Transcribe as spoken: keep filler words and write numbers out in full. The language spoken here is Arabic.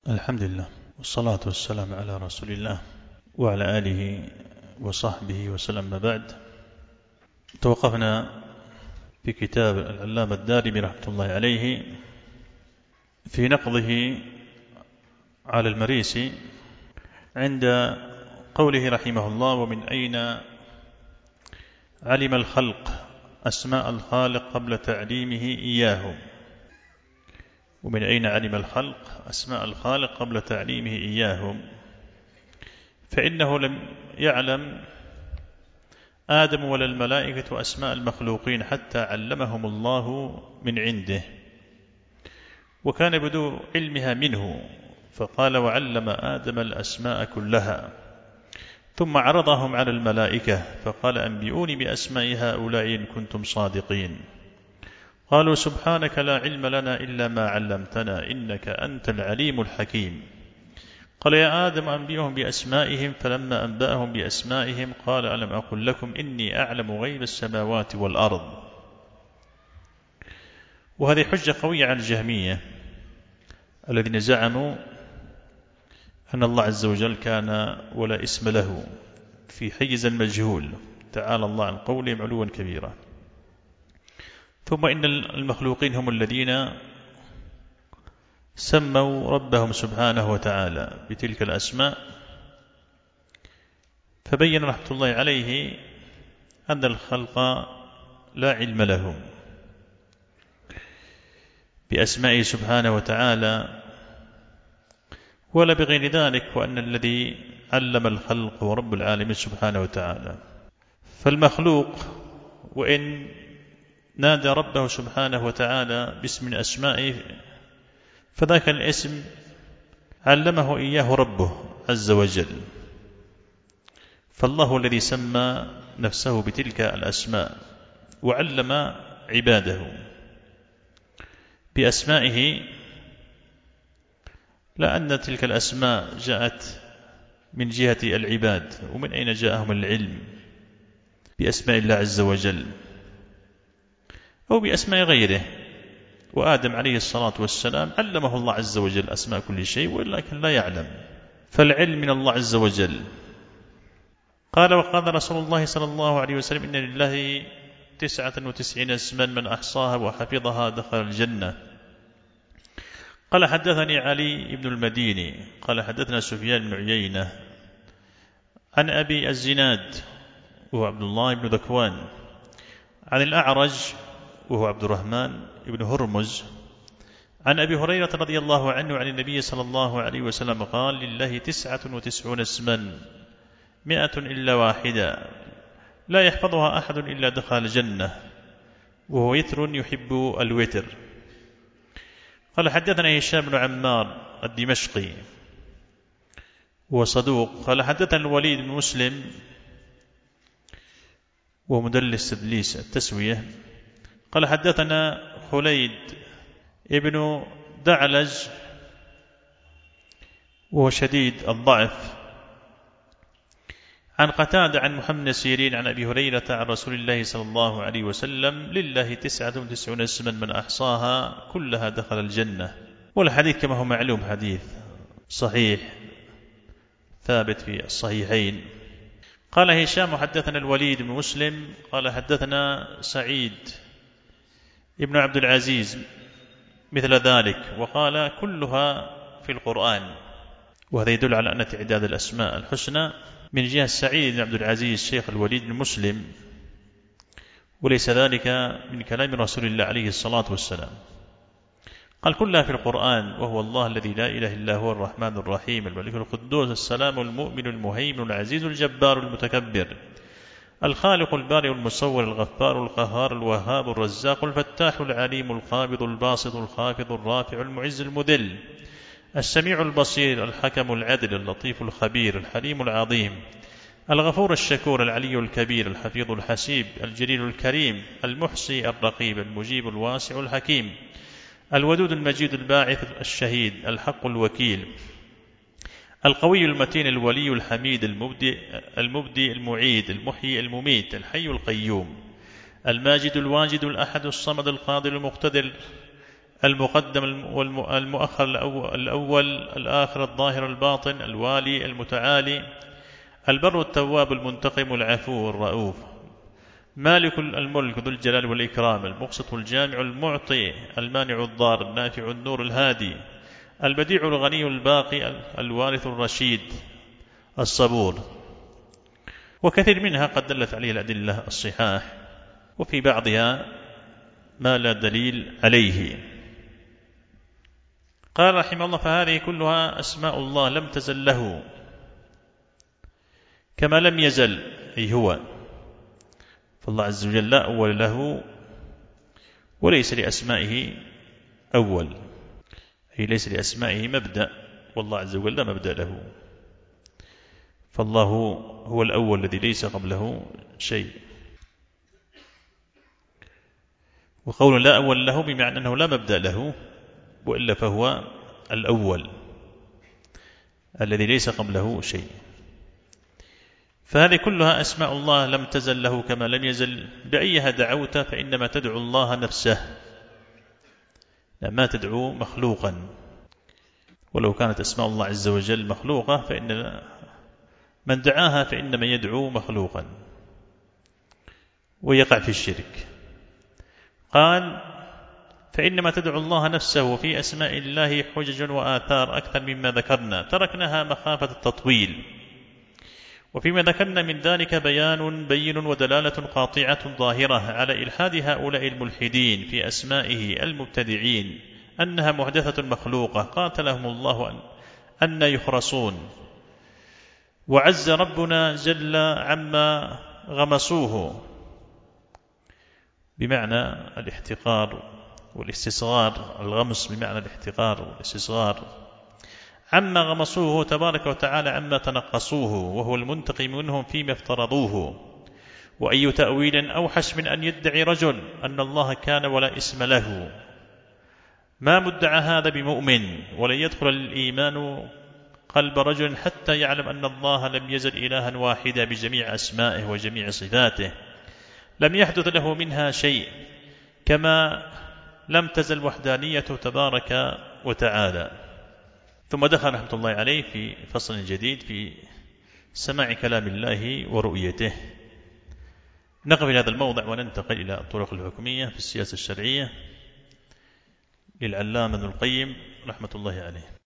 الحمد لله والصلاة والسلام على رسول الله وعلى آله وصحبه وسلم. ما بعد، توقفنا في كتاب العلامة الدارمي رحمة الله عليه في نقضه على المريسي عند قوله رحمه الله: ومن أين علم الخلق أسماء الخالق قبل تعليمه إياهم. ومن أين علم الخلق أسماء الخالق قبل تعليمه إياهم، فإنه لم يعلم آدم ولا الملائكة أسماء المخلوقين حتى علمهم الله من عنده، وكان بدو علمها منه، فقال: وعلم آدم الأسماء كلها، ثم عرضهم على الملائكة فقال: أنبئوني بأسماء هؤلاء إن كنتم صادقين. قالوا: سبحانك لا علم لنا إلا ما علمتنا إنك أنت العليم الحكيم. قال: يا آدم أنبئهم بأسمائهم، فلما أنبأهم بأسمائهم قال: ألم أقل لكم إني أعلم غيب السماوات والأرض. وهذه حجة قوية على الجهمية الذين زعموا أن الله عز وجل كان ولا اسم له في حيز المجهول، تعالى الله عن قولهم علوا كبيرا. ثم إن المخلوقين هم الذين سموا ربهم سبحانه وتعالى بتلك الأسماء، فبين رحمة الله عليه أن الخلق لا علم لهم بأسمائه سبحانه وتعالى ولا بغير ذلك، وأن الذي علم الخلق هو رب العالمين سبحانه وتعالى. فالمخلوق وإن نادى ربه سبحانه وتعالى باسم من أسمائه، فذاك الاسم علمه إياه ربه عز وجل، فالله الذي سمى نفسه بتلك الأسماء وعلم عباده بأسمائه، لأن تلك الأسماء جاءت من جهة العباد، ومن أين جاءهم العلم بأسماء الله عز وجل أو بأسماء غيره. وآدم عليه الصلاة والسلام علمه الله عز وجل أسماء كل شيء، ولكن لا يعلم، فالعلم من الله عز وجل. قال: وقال رسول الله صلى الله عليه وسلم: إن لله تسعة وتسعين اسما من أحصاها وحفظها دخل الجنة. قال: حدثني علي بن المديني قال: حدثنا سفيان بن عيينة عن أبي الزناد وهو عبد الله بن ذكوان عن الأعرج وهو عبد الرحمن بن هرمز عن أبي هريرة رضي الله عنه عن النبي صلى الله عليه وسلم قال: لله تسعة وتسعون اسما مئة إلا واحدة لا يحفظها أحد إلا دخل الجنة، وهو يتر يحب الوتر. قال: حدثنا هشام بن عمار الدمشقي وصدوق. قال: حدثنا الوليد بن مسلم ومدلس تدليس التسوية. قال: حدثنا خليد ابن دعلج وهو شديد الضعف عن قتادة عن محمد سيرين عن أبي هريرة عن رسول الله صلى الله عليه وسلم: لله تسعة وتسعون اسما من أحصاها كلها دخل الجنة. والحديث كما هو معلوم حديث صحيح ثابت في الصحيحين. قال هشام: حدثنا الوليد بن مسلم قال: حدثنا سعيد ابن عبد العزيز مثل ذلك، وقال: كلها في القرآن. وهذا يدل على أن تعداد الأسماء الحسنى من جهة سعيد بن عبد العزيز شيخ الوليد بن مسلم، وليس ذلك من كلام رسول الله عليه الصلاة والسلام. قال: كلها في القرآن، وهو الله الذي لا إله إلا هو الرحمن الرحيم الملك القدوس السلام المؤمن المهيمن العزيز الجبار المتكبر الخالق البارئ المصور الغفار القهار الوهاب الرزاق الفتاح العليم القابض الباسط الخافض الرافع المعز المذل السميع البصير الحكم العدل اللطيف الخبير الحليم العظيم الغفور الشكور العلي الكبير الحفيظ الحسيب الجليل الكريم المحصي الرقيب المجيب الواسع الحكيم الودود المجيد الباعث الشهيد الحق الوكيل القوي المتين الولي الحميد المبدئ المبدئ المعيد المحيي المميت الحي القيوم الماجد الواجد الأحد الصمد القادر المقتدر المقدم المؤخر، الأول الآخر، الظاهر الباطن، الوالي المتعالي، البر التواب المنتقم العفو الرؤوف، مالك الملك ذو الجلال والإكرام، المقسط الجامع المعطي، المانع الضار، النافع النور الهادي، البديع الغني الباقي، الوارث الرشيد الصبور. وكثير منها قد دلت عليه الأدلة الصحاح، وفي بعضها ما لا دليل عليه. قال رحمه الله: فهذه كلها أسماء الله لم تزل له كما لم يزل، أي هو، فالله عز وجل لا أول له وليس لأسمائه أول، أي ليس لأسمائه مبدأ، والله عز وجل لا مبدأ له، فالله هو الأول الذي ليس قبله شيء. وقول لا أول له بمعنى أنه لا مبدأ له، وإلا فهو الأول الذي ليس قبله شيء. فهذه كلها أسماء الله لم تزل له كما لم يزل. بأيها دعوت فإنما تدعو الله نفسه، ما تدعو مخلوقا. ولو كانت أسماء الله عز وجل مخلوقة فإن من دعاها فإنما يدعو مخلوقا ويقع في الشرك. قال: فإنما تدعو الله نفسه. وفي أسماء الله حجج وآثار أكثر مما ذكرنا، تركناها مخافة التطويل. وفيما ذكرنا من ذلك بيان بين ودلالة قاطعة ظاهرة على إلحاد هؤلاء الملحدين في أسمائه المبتدعين أنها محدثة مخلوقة، قاتلهم الله أن, أن يخرصون. وعز ربنا جل عما غمسوه، بمعنى الاحتقار والاستصغار، الغمس بمعنى الاحتقار والاستصغار، عما غمصوه تبارك وتعالى عما تنقصوه، وهو المنتقم منهم فيما افترضوه. وأي تأويل أوحش من أن يدعي رجل أن الله كان ولا اسم له. ما مدعى هذا بمؤمن، ولن يدخل الإيمان قلب رجل حتى يعلم أن الله لم يزل إلها واحدا بجميع أسمائه وجميع صفاته، لم يحدث له منها شيء، كما لم تزل وحدانيته تبارك وتعالى. ثم دخل رحمة الله عليه في فصل جديد في سماع كلام الله ورؤيته. نقف إلى هذا الموضع وننتقل إلى الطرق الحكمية في السياسة الشرعية للعلامة ابن القيم رحمة الله عليه.